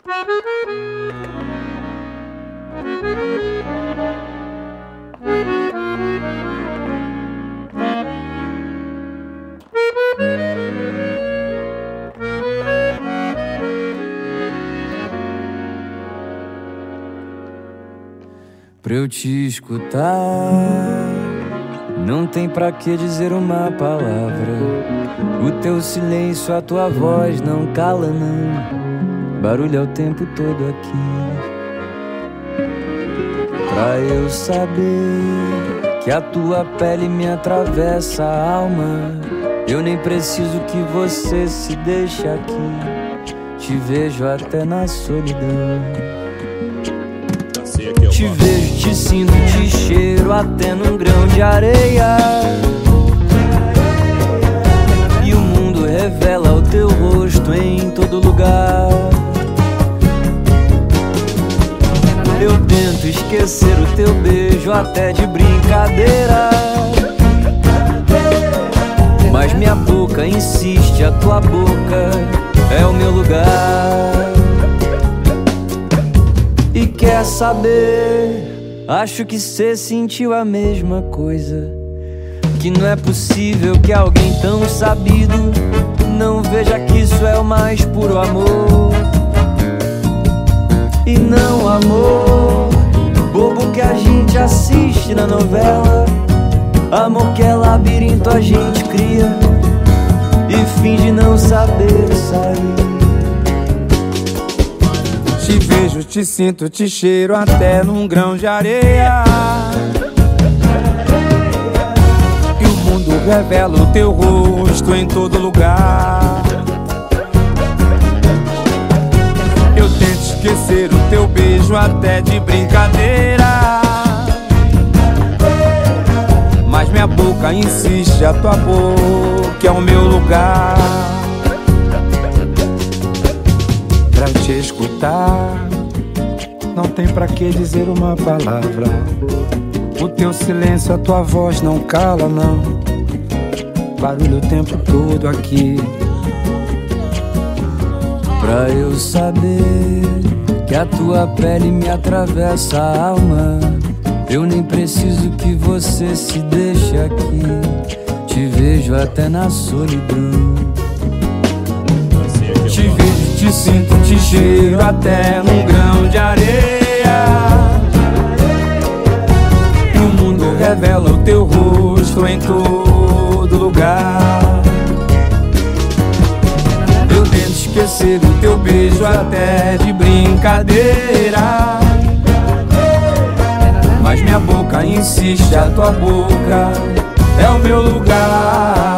Pra eu te escutar, não tem pra que dizer uma palavra. O teu silêncio, a tua voz não cala não. Barulho é o tempo todo aqui. Pra eu saber que a tua pele me atravessa a alma, eu nem preciso que você se deixe aqui. Te vejo até na solidão. Te vejo, te sinto, te cheiro até num grão de areia. E o mundo revela o teu rosto em todo lugar. Eu tento esquecer o teu beijo até de brincadeira, mas minha boca insiste, a tua boca é o meu lugar. E quer saber? Acho que cê sentiu a mesma coisa. Que não é possível que alguém tão sabido não veja que isso é o mais puro amor. E não amor bobo que a gente assiste na novela. Amor que é labirinto a gente cria e finge não saber sair. Te vejo, te sinto, te cheiro até num grão de areia. E o mundo revela o teu rosto em todo lugar. Eu tento esquecer o teu beijo até de brincadeira, mas minha boca insiste, a tua boca é o meu lugar. Pra te escutar, não tem pra que dizer uma palavra. O teu silêncio, a tua voz não cala não. Barulho o tempo todo aqui. Pra eu saber que a tua pele me atravessa a alma, eu nem preciso que você se deixe aqui. Te vejo até na solidão. Te vejo, te sinto, te cheiro até num grão de areia. E o mundo revela o teu rosto em todo lugar. Eu tento esquecer o teu beijo até de brincadeira, mas minha boca insiste, a tua boca é o meu lugar.